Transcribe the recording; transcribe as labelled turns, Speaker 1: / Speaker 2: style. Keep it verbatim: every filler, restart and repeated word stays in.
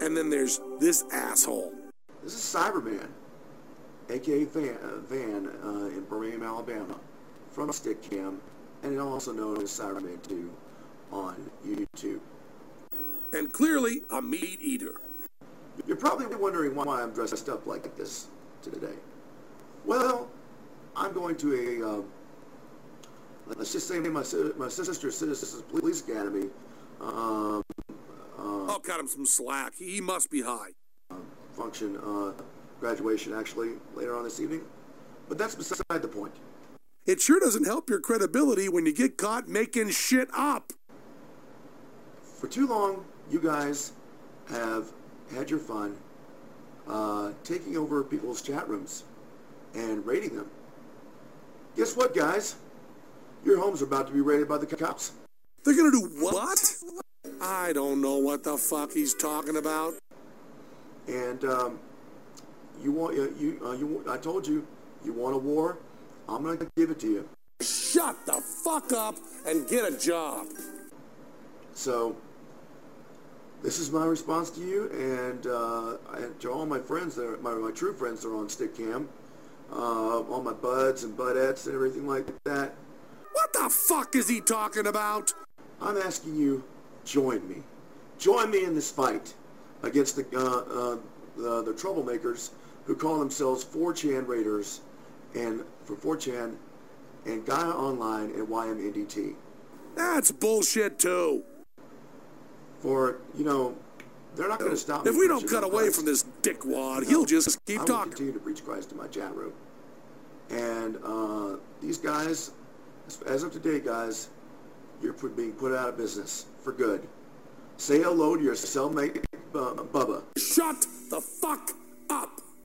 Speaker 1: And then there's this asshole.
Speaker 2: This is Cyberman, a k a. Van, uh, Van uh, in Birmingham, Alabama, from Stickcam, and also known as Cyberman two on YouTube.
Speaker 1: And clearly a meat eater.
Speaker 2: You're probably wondering why I'm dressed up like this today. Well, I'm going to a, uh, let's just say my, my sister's Citizens Police Academy. Um, uh,
Speaker 1: I'll cut him some slack. He must be high.
Speaker 2: Uh, function, uh, graduation actually, later on this evening. But that's beside the point.
Speaker 1: It sure doesn't help your credibility when you get caught making shit up.
Speaker 2: For too long, you guys have had your fun uh, taking over people's chat rooms and raiding them. Guess what, guys? Your homes are about to be raided by the cops.
Speaker 1: They're gonna do what? I don't know what the fuck he's talking about.
Speaker 2: And um, you want you you, uh, you I told you you want a war. I'm gonna give it to you.
Speaker 1: Shut the fuck up and get a job.
Speaker 2: So this is my response to you, and, uh, and to all my friends that are, my my true friends that are on Stickcam, uh, all my buds and budettes and everything like that.
Speaker 1: What the fuck is he talking about?
Speaker 2: I'm asking you, join me. Join me in this fight against the, uh, uh, the, the troublemakers who call themselves four chan Raiders and for four chan and Gaia Online and Y M N D T.
Speaker 1: That's bullshit too.
Speaker 2: For, you know, they're not going to stop me.
Speaker 1: If we don't cut away from this dickwad, he'll just keep
Speaker 2: I will
Speaker 1: talking.
Speaker 2: continue to preach Christ in my chat room. And uh, these guys, as of today, guys, you're being put out of business for good. Say hello to your cellmate, uh, Bubba.
Speaker 1: Shut the fuck up.